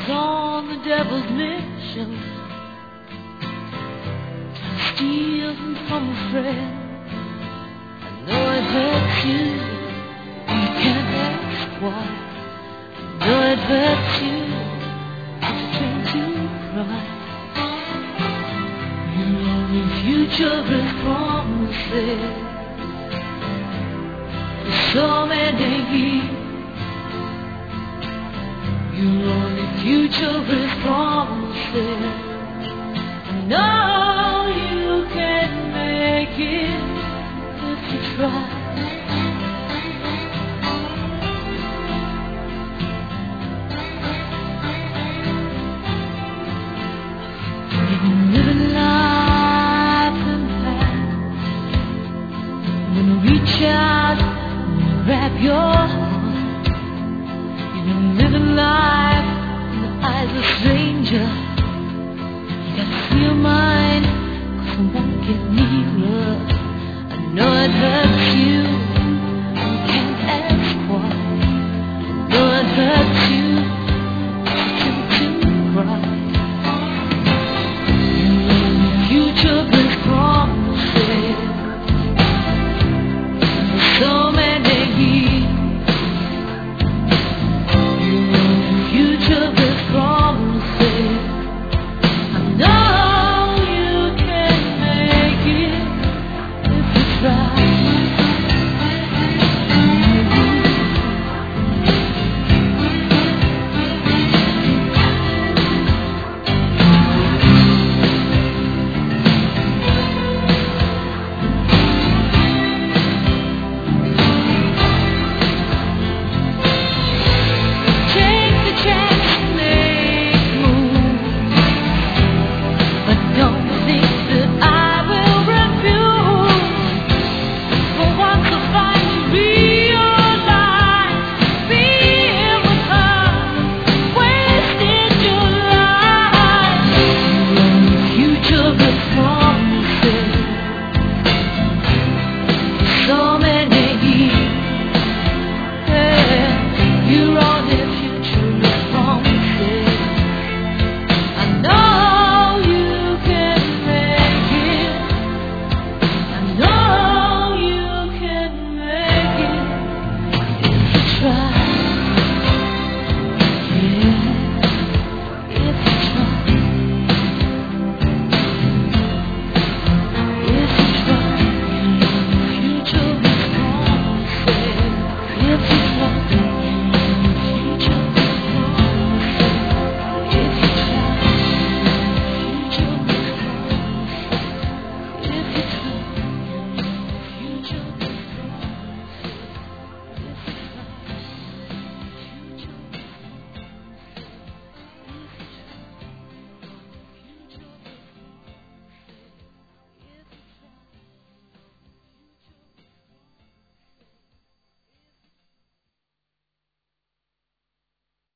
was on the devil's mission, stealing from a friend. I know it hurts you, you can't ask why. I know it hurts you, it's a thing to cry. Your only future is promises, for so many years. Your only future is promises. No, you can make it if you try.